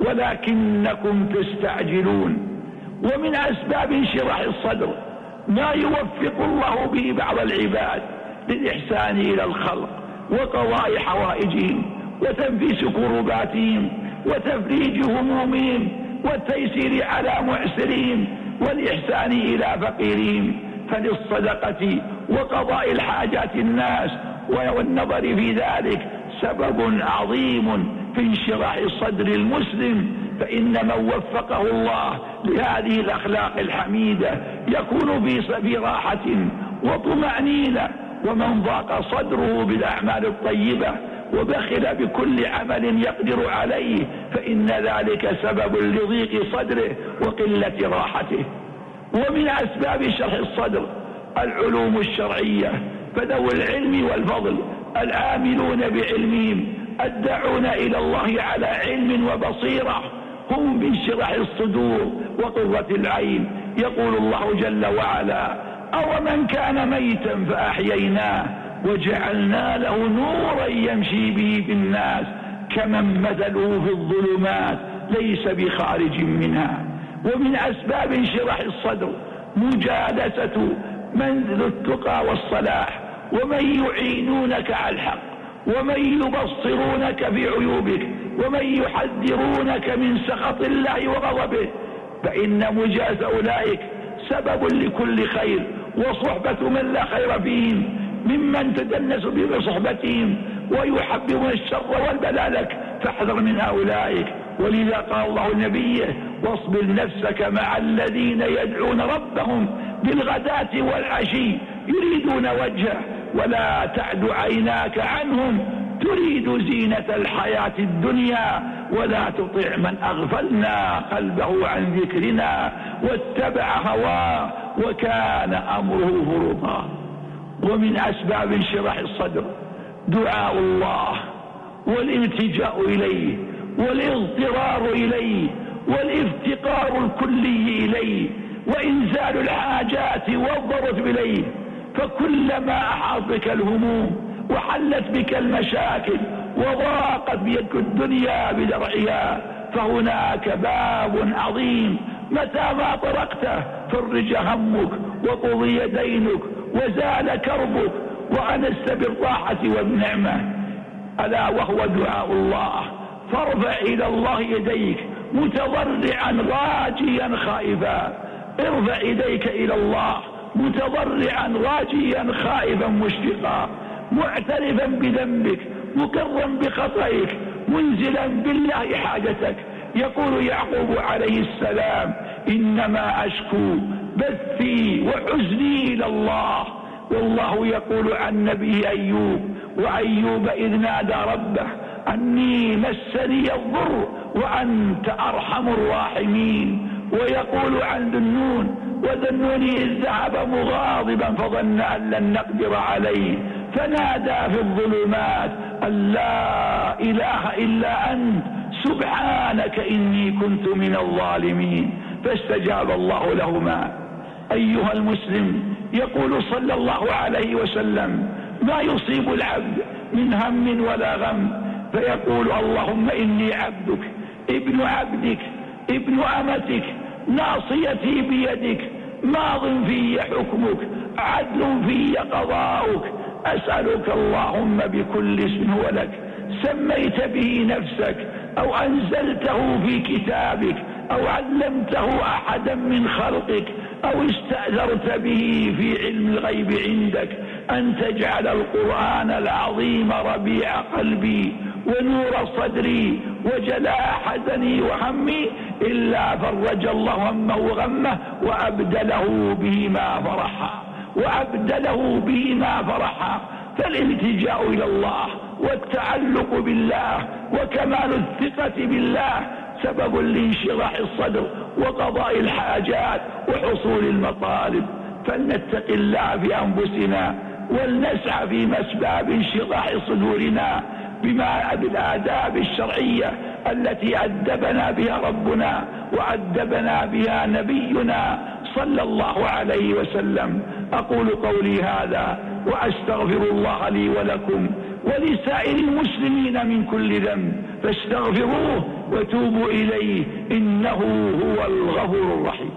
Speaker 1: ولكنكم تستعجلون. ومن أسباب انشراح الصدر ما يوفق الله به بعض العباد للإحسان إلى الخلق وقضاء حوائجهم وتنفيس كرباتهم وتفريج همومهم والتيسير على معسرين والإحسان إلى فقيرهم، فللصدقة وقضاء الحاجات الناس والنظر في ذلك سبب عظيم في انشراح صدر المسلم، فإن من وفقه الله لهذه الأخلاق الحميدة يكون في راحة وطمأنينة، ومن ضاق صدره بالأعمال الطيبة وبخل بكل عمل يقدر عليه فإن ذلك سبب لضيق صدره وقلة راحته. ومن أسباب شرح الصدر العلوم الشرعية، فذو العلم والفضل العاملون بعلمهم الداعون إلى الله على علم وبصيرة هم بانشراح الصدور وقرة العين. يقول الله جل وعلا أو من كان ميتا فأحييناه وجعلنا له نورا يمشي به في الناس كمن مثله في الظلمات ليس بخارج منها. ومن أسباب انشراح الصدر مجالسة من ذو التقى والصلاح ومن يعينونك على الحق ومن يبصرونك في عيوبك ومن يحذرونك من سخط الله وغضبه، فإن مجاز أولئك سبب لكل خير، وصحبة من لا خير فيهم ممن تدنس بصحبتهم ويحبون الشر والبلاء لك، فاحذر من أولئك. ولذا قال الله لنبيه واصبر نفسك مع الذين يدعون ربهم بالغداة والعشي يريدون وجهه ولا تعد عيناك عنهم تريد زينة الحياة الدنيا ولا تطع من أغفلنا قلبه عن ذكرنا واتبع هواه وكان أمره فرطا. ومن أسباب انشراح الصدر دعاء الله والالتجاء إليه والاضطرار إليه والافتقار الكلي إليه وإنزال الحاجات والضرر إليه، فكلما أحاط بك الهموم وحلت بك المشاكل وضاقت بك الدنيا بدرعها فهناك باب عظيم متى ما طرقته فرج همك وقضي دينك وزال كربك وأنست بالراحة والنعمة، ألا وهو دعاء الله. فارفع إلى الله يديك متضرعا راجيا خائفا، ارفع يديك إلى الله متضرعا راجيا خائفا مشفقا معترفا بذنبك مقرا بخطئك منزلا بالله حاجتك. يقول يعقوب عليه السلام إنما أشكو بثي وحزني إلى الله، والله يقول عن نبيه أيوب وأيوب إذ نادى ربه أني مسني الضر وأنت أرحم الراحمين. ويقول عن ذنون وذنون إذ ذهب مغاضبا فظن أن لن نقدر عليه فنادى في الظلمات أن لا إله إلا أنت سبحانك إني كنت من الظالمين فاستجاب الله لهما. أيها المسلم، يقول صلى الله عليه وسلم ما يصيب العبد من هم ولا غم فيقول اللهم إني عبدك ابن عبدك ابن أمتك ناصيتي بيدك ماض في حكمك عدل في قضاؤك أسألك اللهم بكل اسم هو لك سميت به نفسك أو أنزلته في كتابك أو علمته أحدا من خلقك أو استأثرت به في علم الغيب عندك أن تجعل القرآن العظيم ربيع قلبي ونور صدري وجلاء حزني وهمي إلا فرج الله همه وغمه وأبدله بهما فرحا وأبدله بهما فرحا. فالالتجاء إلى الله والتعلق بالله وكمال الثقة بالله سبب لانشراح الصدر وقضاء الحاجات وحصول المطالب. فلنتق الله في أنفسنا ولنسعى في أسباب انشراح صدورنا بما بالآداب الشرعية التي أدبنا بها ربنا وأدبنا بها نبينا صلى الله عليه وسلم. أقول قولي هذا وأستغفر الله لي ولكم ولسائر المسلمين من كل ذنب فاستغفروه وتوبوا إليه إنه هو الغفور الرحيم.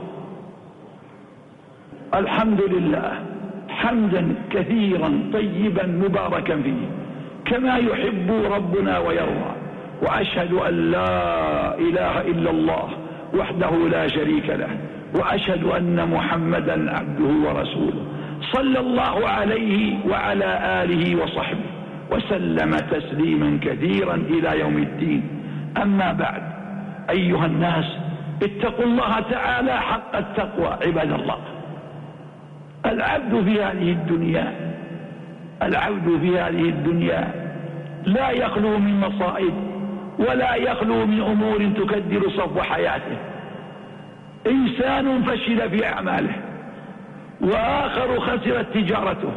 Speaker 1: الحمد لله حمدا كثيرا طيبا مباركا فيه كما يحب ربنا ويرضى، وأشهد أن لا إله إلا الله وحده لا شريك له، وأشهد أن محمدا عبده ورسوله صلى الله عليه وعلى آله وصحبه وسلم تسليما كثيرا إلى يوم الدين. أما بعد، أيها الناس اتقوا الله تعالى حق التقوى عباد الله. العبد في هذه الدنيا العبد في هذه الدنيا لا يخلو من مصائب ولا يخلو من أمور تكدر صفو حياته. إنسان فشل في أعماله، وآخر خسرت تجارته،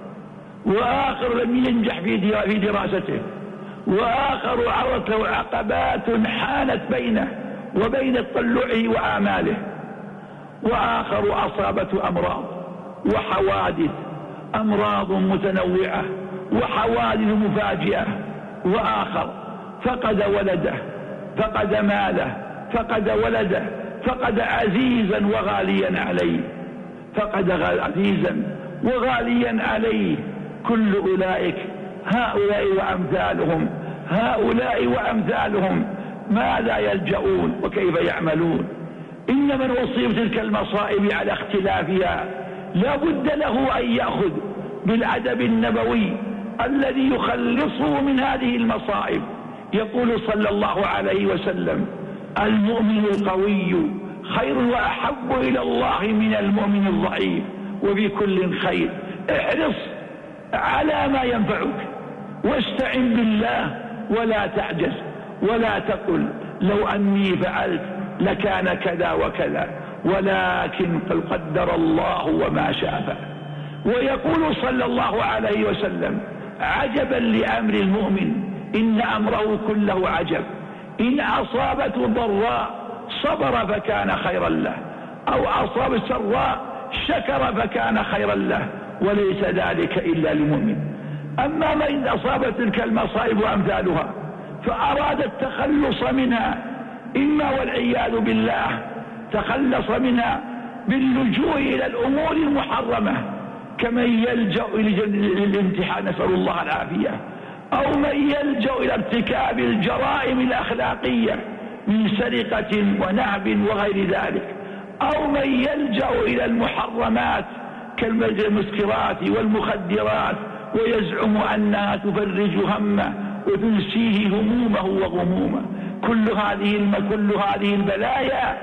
Speaker 1: وآخر لم ينجح في دراسته، وآخر عرضت له عقبات حالت بينه وبين تطلعه وآماله، وآخر أصابته أمراض وحوادث، أمراض متنوعة وحوادث مفاجئة، وآخر فقد ولده، فقد ماله، فقد ولده، فقد عزيزا وغاليا عليه، فقد عزيزا وغاليا عليه. كل أولئك هؤلاء وأمثالهم هؤلاء وأمثالهم ماذا يلجؤون وكيف يعملون؟ إن من أصيب تلك المصائب على اختلافها لا بد له أن يأخذ بالأدب النبوي الذي يخلصه من هذه المصائب. يقول صلى الله عليه وسلم: المؤمن القوي خير وأحب إلى الله من المؤمن الضعيف، وفي كل خير. احرص على ما ينفعك واستعن بالله ولا تعجز ولا تقل لو أني فعلت لكان كذا وكذا، ولكن قد قدر الله وما شاء فعل. ويقول صلى الله عليه وسلم: عجبا لأمر المؤمن إن أمره كله عجب، إن أصابته ضراء صبر فكان خيرا له، أو أصاب سراء شكر فكان خيرا له، وليس ذلك إلا للمؤمن. أما من أصابت تلك المصائب وأمثالها فأراد التخلص منها، إما والعياذ بالله تخلص منها باللجوء إلى الأمور المحرمة كمن يلجأ إلى الامتحان، نسأل الله العافية، أو من يلجأ إلى ارتكاب الجرائم الأخلاقية من سرقة ونهب وغير ذلك، أو من يلجأ إلى المحرمات كالمسكرات والمخدرات ويزعم أنها تفرج همه وتنسيه همومه وغمومه. كل هذه كل هذه البلايا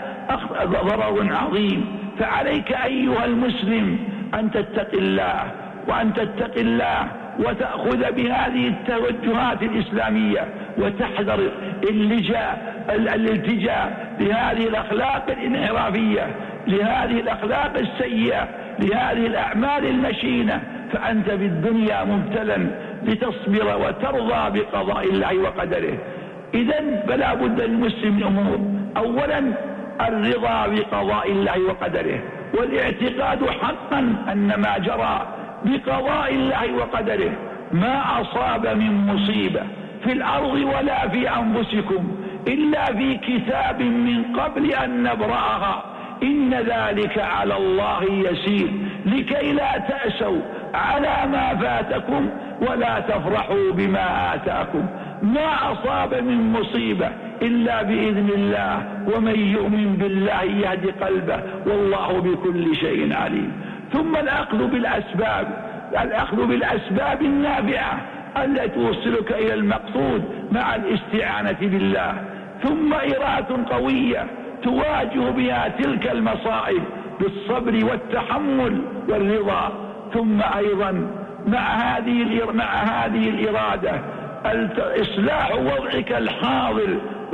Speaker 1: ضرر عظيم. فعليك أيها المسلم أن تتقي الله وأن تتقي الله وتأخذ بهذه التوجهات الإسلامية، وتحذر اللجاء الالتجاء لهذه الأخلاق الانحرافية، لهذه الأخلاق السيئة، لهذه الأعمال المشينة. فأنت في الدنيا مبتلا لتصبر وترضى بقضاء الله وقدره. إذن فلا بد للمسلم من أمور: أولا الرضا بقضاء الله وقدره، والاعتقاد حقا أن ما جرى بقضاء الله وقدره ما أصاب من مصيبة في الأرض ولا في أنفسكم إلا في كتاب من قبل أن نبرأها، إن ذلك على الله يسير، لكي لا تأسوا على ما فاتكم ولا تفرحوا بما آتاكم. ما أصاب من مصيبة إلا بإذن الله، ومن يؤمن بالله يهدي قلبه، والله بكل شيء عليم. ثم الأخذ بالأسباب الأخذ بالأسباب النافعة التي توصلك إلى المقصود مع الاستعانة بالله. ثم إرادة قوية تواجه بها تلك المصائب بالصبر والتحمل والرضا. ثم أيضا مع هذه مع هذه الإرادة إصلاح وضعك الحاضر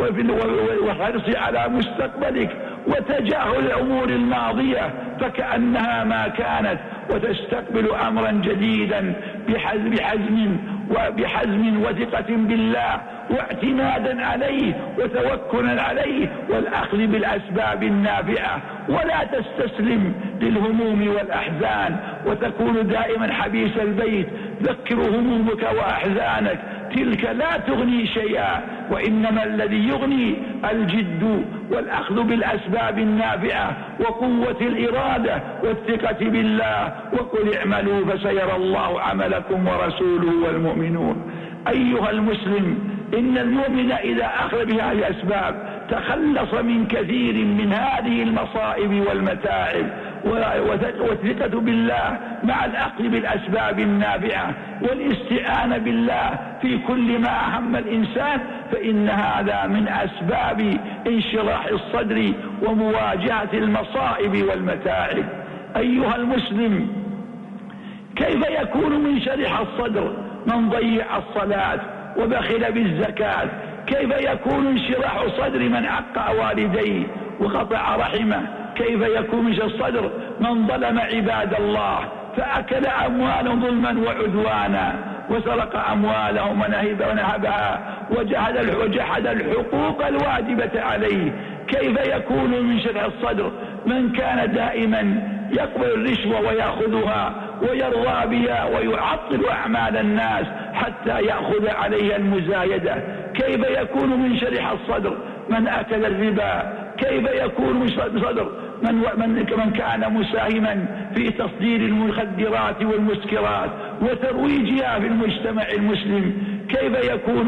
Speaker 1: والحرص على مستقبلك وتجاهل الأمور الماضية فكأنها ما كانت، وتستقبل أمرا جديدا بحزم وبحزم وثقة بالله واعتمادا عليه وتوكلا عليه والأخذ بالأسباب النافعة، ولا تستسلم للهموم والأحزان وتكون دائما حبيس البيت. ذكر همومك وأحزانك، تلك لا تغني شيئا، وإنما الذي يغني الجد والأخذ بالأسباب النافعة وقوة الإرادة والثقة بالله. وقل اعملوا فسيرى الله عملكم ورسوله والمؤمنون. أيها المسلم، إن المؤمن إذا أخذ بهذه الأسباب تخلص من كثير من هذه المصائب والمتاعب، والثقة بالله مع الأخذ بالأسباب النافعة والاستعانة بالله في كل ما أهم الإنسان، فإن هذا من أسباب انشراح الصدر ومواجهة المصائب والمتاعب. أيها المسلم، كيف يكون منشرح الصدر من ضيع الصلاة وبخل بالزكاة؟ كيف يكون انشراح صدر من عق والديه وقطع رحمه؟ كيف يكون منشراح الصدر من ظلم عباد الله فأكل أموالهم ظلما وعدوانا وسرق أموالهم ونهبها وجحد وجحد الحقوق الواجبة عليه؟ كيف يكون منشرح الصدر من كان دائما يقبل الرشوة ويأخذها ويرضى بها ويعطل أعمال الناس حتى يأخذ عليها المزايدة؟ كيف يكون منشرح الصدر من أكل الربا؟ كيف يكون منشرح الصدر من, من, من كان مساهما في تصدير المخدرات والمسكرات وترويجها في المجتمع المسلم؟ كيف يكون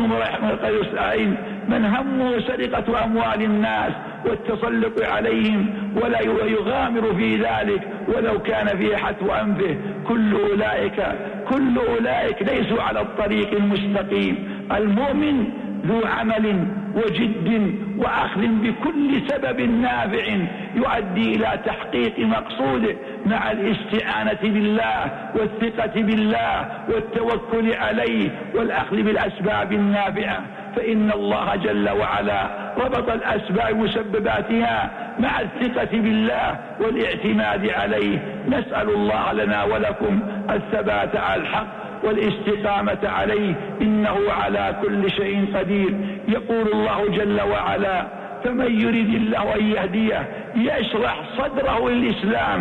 Speaker 1: من همه سرقة أموال الناس والتسلط عليهم ولا يغامر في ذلك ولو كان في حتو أنفه؟ كل أولئك كل أولئك ليسوا على الطريق المستقيم. المؤمن ذو عمل وجد وأخذ بكل سبب نافع يؤدي إلى تحقيق مقصوده مع الاستعانة بالله والثقة بالله والتوكل عليه والأخذ بالأسباب النافعة، فإن الله جل وعلا ربط الأسباب مسبباتها مع الثقة بالله والاعتماد عليه. نسأل الله لنا ولكم الثبات على الحق والاستقامة عليه، إنه على كل شيء قدير. يقول الله جل وعلا: فمن يريد الله أن يهديه يشرح صدره للإسلام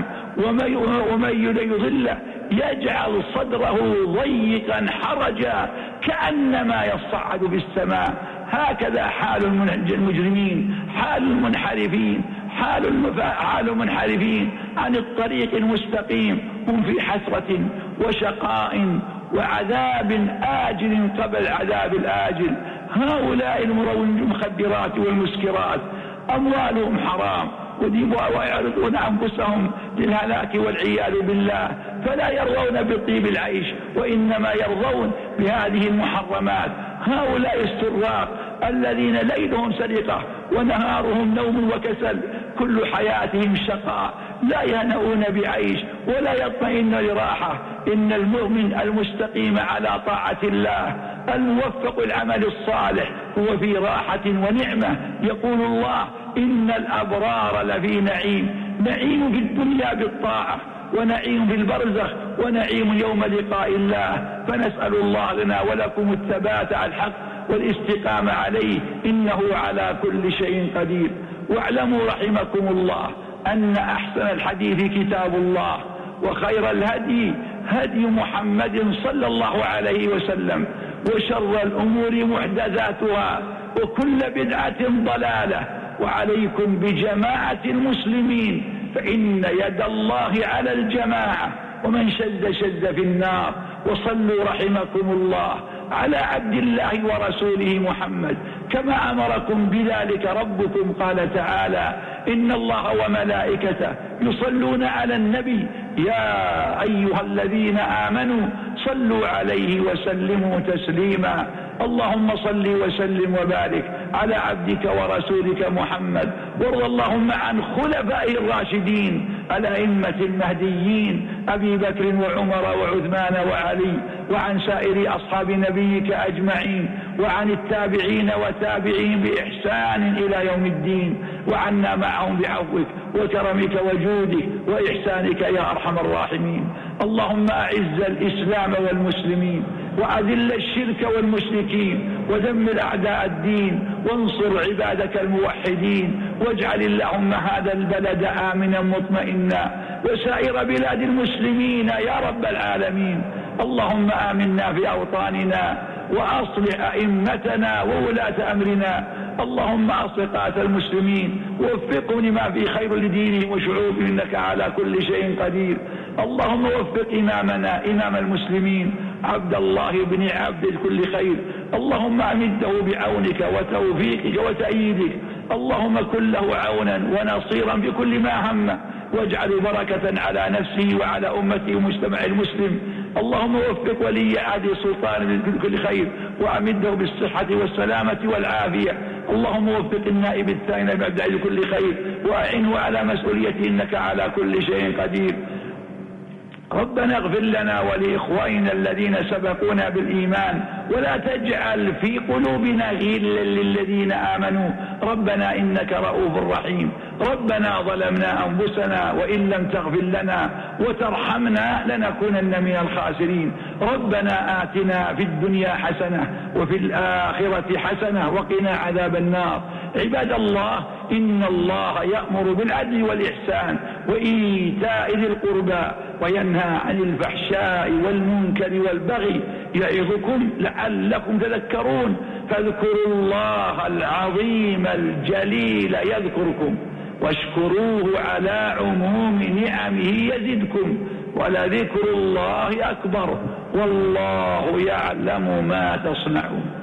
Speaker 1: ومن يضله يجعل صدره ضيقا حرجا كأنما يصعد بالسماء. هكذا حال المجرمين، حال المنحرفين، حال المنحرفين عن الطريق المستقيم، هم في حسرة وشقاء وعذاب آجل قبل العذاب الآجل. هؤلاء المروجون المخدرات والمسكرات أموالهم حرام ويعرضون أنفسهم للهلاك والعياذ بالله، فلا يرضون بطيب العيش وإنما يرضون بهذه المحرمات. هؤلاء السراق الذين ليلهم سرقة ونهارهم نوم وكسل، كل حياتهم شقاء، لا يهنؤون بعيش ولا يطمئن لراحة. إن المؤمن المستقيم على طاعة الله الموفق العمل الصالح هو في راحة ونعمة. يقول الله: إن الأبرار لفي نعيم، نعيم في الدنيا بالطاعة ونعيم في البرزخ ونعيم يوم لقاء الله. فنسأل الله لنا ولكم الثبات على الحق والاستقامة عليه، إنه على كل شيء قدير. واعلموا رحمكم الله أن أحسن الحديث كتاب الله، وخير الهدي هدي محمد صلى الله عليه وسلم، وشر الأمور محدثاتها وكل بدعة ضلالة. وعليكم بجماعة المسلمين، فإن يد الله على الجماعة، ومن شد شد في النار. وصلوا رحمكم الله على عبد الله ورسوله محمد كما أمركم بذلك ربكم. قال تعالى: إن الله وملائكته يصلون على النبي يا أيها الذين آمنوا صلوا عليه وسلموا تسليما. اللهم صل وسلم وبارك على عبدك ورسولك محمد، وارض اللهم عن خلفائه الراشدين الأئمة المهديين أبي بكر وعمر وعثمان وعلي، وعن سائر أصحاب نبيك أجمعين، وعن التابعين وتابعين بإحسان إلى يوم الدين، وعنا معهم بعفوك وكرمك وجودك وإحسانك يا أرحم الراحمين. اللهم أعز الإسلام والمسلمين، وأذل الشرك والمشركين، ودمر أعداء الدين، وانصر عبادك الموحدين، واجعل اللهم هذا البلد آمنا مطمئنا، وسائر بلاد المسلمين يا رب العالمين. اللهم آمنا في أوطاننا، وأصلح أئمتنا وولاة أمرنا. اللهم أصلح قادة المسلمين، ووفقهم لما فيه خير لدينهم وشعوبهم، إنك على كل شيء قدير. اللهم وفق إمامنا إمام المسلمين عبد الله بن عبد كل خير، اللهم أمده بعونك وتوفيقك وتأييدك. اللهم كن له عونا ونصيرا في كل ما هم، واجعل بركة على نفسه وعلى أمته ومجتمع المسلم. اللهم وفق ولي عهد سلطان بكل خير، وأمده بالصحة والسلامة والعافية. اللهم وفق النائب الثاني بعد كل خير، وأعنه على مسؤوليته، إنك على كل شيء قدير. ربنا اغفر لنا ولإخواننا الذين سبقونا بالإيمان، ولا تجعل في قلوبنا غلا للذين آمنوا، ربنا إنك رؤوف رحيم. ربنا ظلمنا أنفسنا، وإن لم تغفر لنا وترحمنا لنكونن من الخاسرين. ربنا آتنا في الدنيا حسنة وفي الآخرة حسنة وقنا عذاب النار. عباد الله، إن الله يأمر بالعدل والإحسان وإيتاء ذي القربى، وينهى عن الفحشاء والمنكر والبغي، يعظكم لعلكم تذكرون. فاذكروا الله العظيم الجليل يذكركم، واشكروه على عموم نعمه يزدكم، ولذكر الله أكبر، والله يعلم ما تصنعون.